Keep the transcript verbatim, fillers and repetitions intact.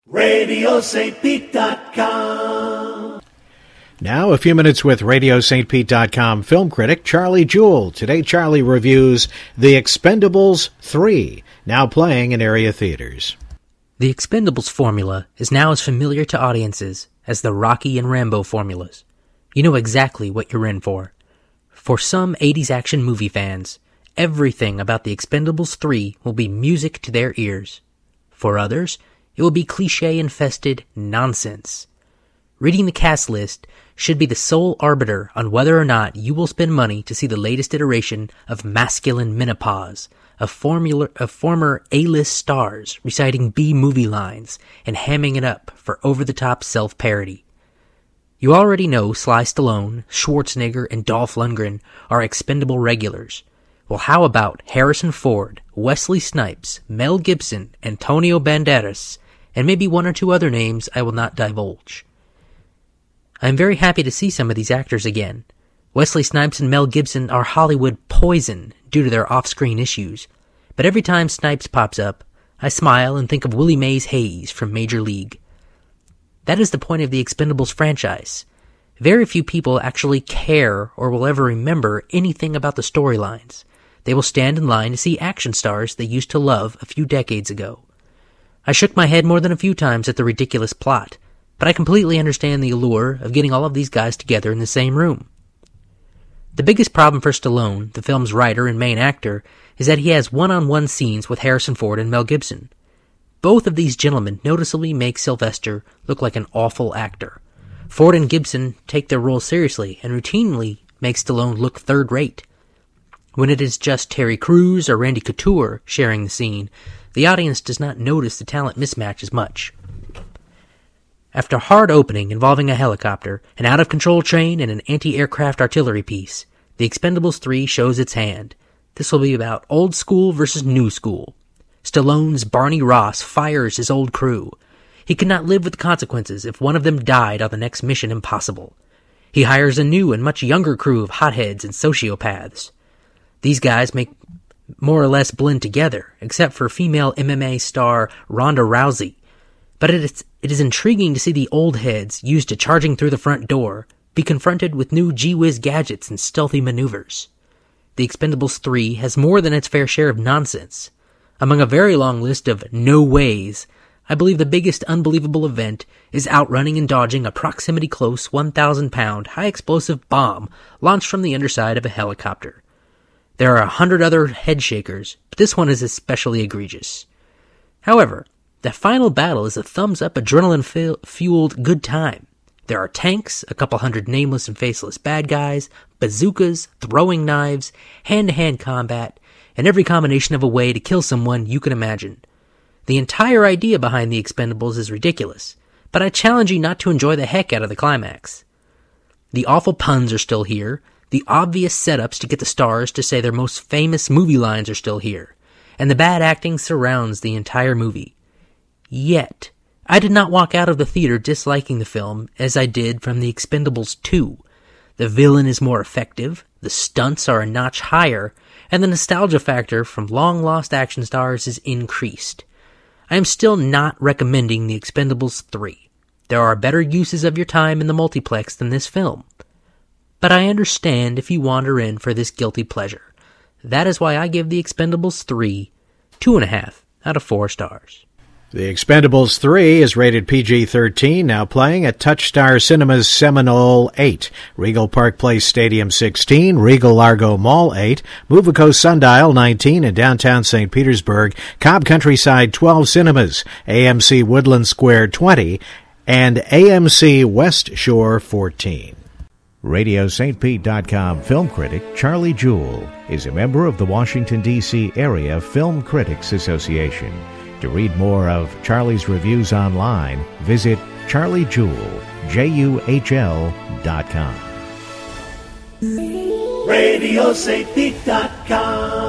radio st pete dot com. Now, a few minutes with radio st pete dot com film critic Charlie Jewell. Today, Charlie reviews The Expendables three, now playing in area theaters. The Expendables formula is now as familiar to audiences as the Rocky and Rambo formulas. You know exactly what you're in for. For some eighties action movie fans, everything about The Expendables three will be music to their ears. For others, it will be cliché-infested nonsense. Reading the cast list should be the sole arbiter on whether or not you will spend money to see the latest iteration of masculine menopause, of, formula, of former A-list stars reciting B-movie lines and hamming it up for over-the-top self-parody. You already know Sly Stallone, Schwarzenegger, and Dolph Lundgren are expendable regulars. Well, how about Harrison Ford, Wesley Snipes, Mel Gibson, Antonio Banderas, and maybe one or two other names I will not divulge. I am very happy to see some of these actors again. Wesley Snipes and Mel Gibson are Hollywood poison due to their off-screen issues, but every time Snipes pops up, I smile and think of Willie Mays Hayes from Major League. That is the point of the Expendables franchise. Very few people actually care or will ever remember anything about the storylines. They will stand in line to see action stars they used to love a few decades ago. I shook my head more than a few times at the ridiculous plot, but I completely understand the allure of getting all of these guys together in the same room. The biggest problem for Stallone, the film's writer and main actor, is that he has one-on-one scenes with Harrison Ford and Mel Gibson. Both of these gentlemen noticeably make Sylvester look like an awful actor. Ford and Gibson take their roles seriously and routinely make Stallone look third-rate. When it is just Terry Crews or Randy Couture sharing the scene, the audience does not notice the talent mismatch as much. After a hard opening involving a helicopter, an out-of-control train, and an anti-aircraft artillery piece, The Expendables three shows its hand. This will be about old school versus new school. Stallone's Barney Ross fires his old crew. He could not live with the consequences if one of them died on the next Mission Impossible. He hires a new and much younger crew of hotheads and sociopaths. These guys make more or less blend together, except for female M M A star Ronda Rousey. But it is, it is intriguing to see the old heads used to charging through the front door be confronted with new gee-whiz gadgets and stealthy maneuvers. The Expendables three has more than its fair share of nonsense. Among a very long list of no ways, I believe the biggest unbelievable event is outrunning and dodging a proximity-close one thousand pound high-explosive bomb launched from the underside of a helicopter. There are a hundred other head-shakers, but this one is especially egregious. However, the final battle is a thumbs-up, adrenaline-fueled good time. There are tanks, a couple hundred nameless and faceless bad guys, bazookas, throwing knives, hand-to-hand combat, and every combination of a way to kill someone you can imagine. The entire idea behind The Expendables is ridiculous, but I challenge you not to enjoy the heck out of the climax. The awful puns are still here, the obvious setups to get the stars to say their most famous movie lines are still here, and the bad acting surrounds the entire movie. Yet, I did not walk out of the theater disliking the film as I did from The Expendables two. The villain is more effective, the stunts are a notch higher, and the nostalgia factor from long-lost action stars is increased. I am still not recommending The Expendables three. There are better uses of your time in the multiplex than this film. But I understand if you wander in for this guilty pleasure. That is why I give The Expendables three two and a half out of four stars. The Expendables three is rated P G thirteen, now playing at Touchstar Cinemas Seminole eight, Regal Park Place Stadium sixteen, Regal Largo Mall eight, Movico Sundial nineteen in downtown Saint Petersburg, Cobb Countryside twelve Cinemas, A M C Woodland Square twenty, and A M C West Shore fourteen. radio st pete dot com film critic Charlie Jewell is a member of the Washington, D C Area Film Critics Association. To read more of Charlie's reviews online, visit charlie jewell, J U H L dot com. radio st pete dot com